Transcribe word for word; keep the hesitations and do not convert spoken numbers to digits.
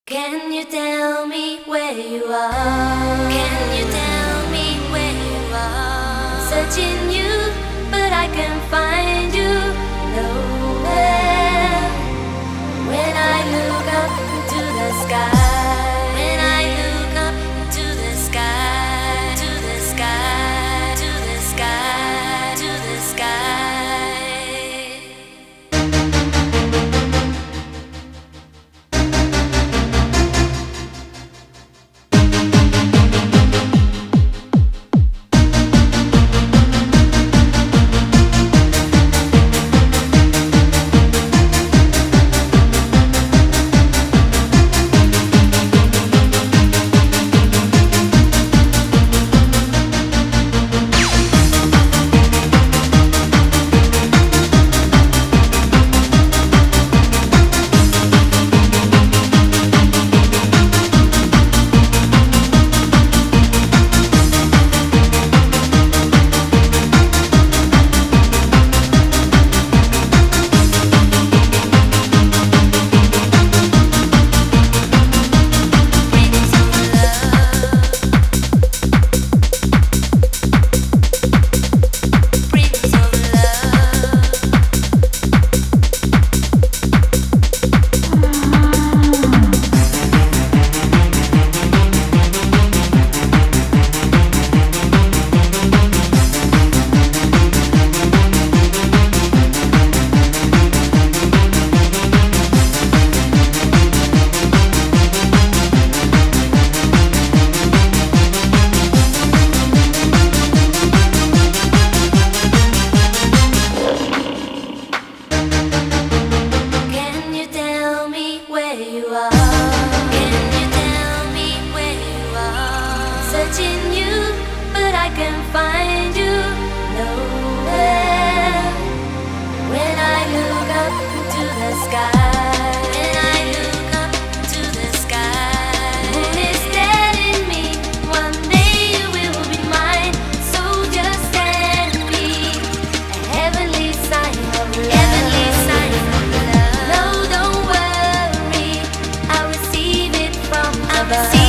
Can you tell me where you are? Can you tell me where you are? Searching you, but I can't find you nowhere. When I look up to the sky, when I look up to the sky, to the sky, to the sky, to the sky. Searching you, but I can't find you nowhere. When I look up to the sky, when I look up to the sky, moon is telling me one day you will be mine. So just send me a heavenly sign of love. Heavenly sign of love. No, don't worry, I'll receive it from above.